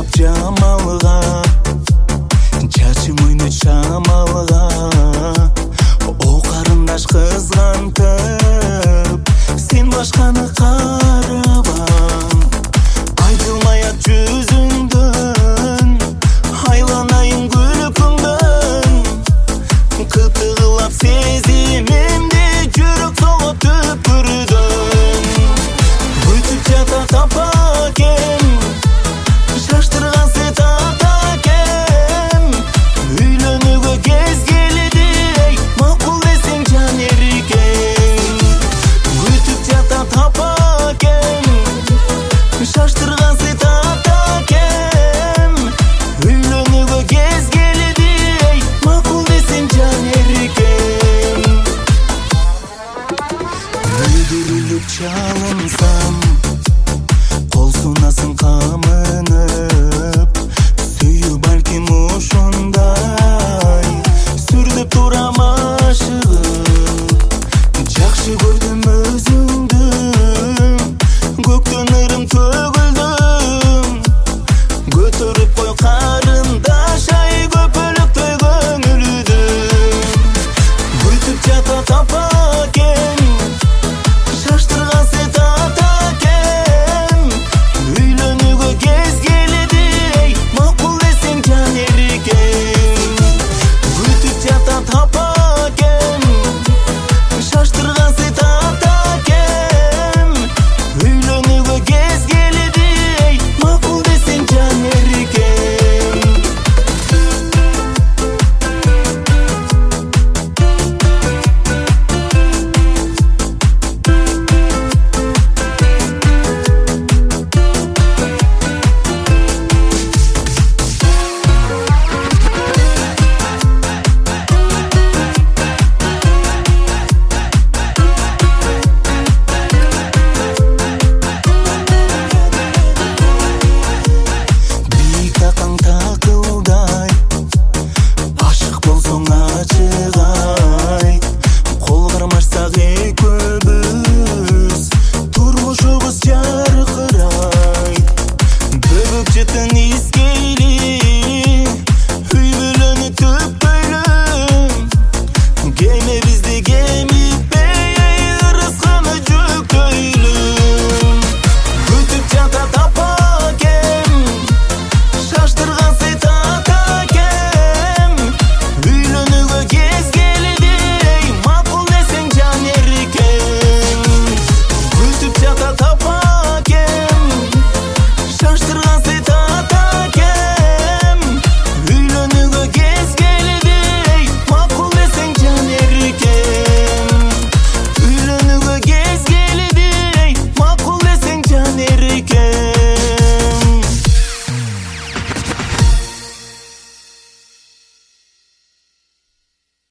тап жамалга, чачым ойнойт шамалга. О карындаш кызгантып, сен башканы караба. Айтылмай ак жүзүңдөн, айланайын күлкүңдөн. Кытыгылап сезимимди, жүрөк согот түпкүрүдөн. Өтүп жата тапа экен, шаштырган сытата экен. Үйлөнүүгө кез келди, макул десең жан эркен. Өтүп жата тапа экен, шаштырган сытата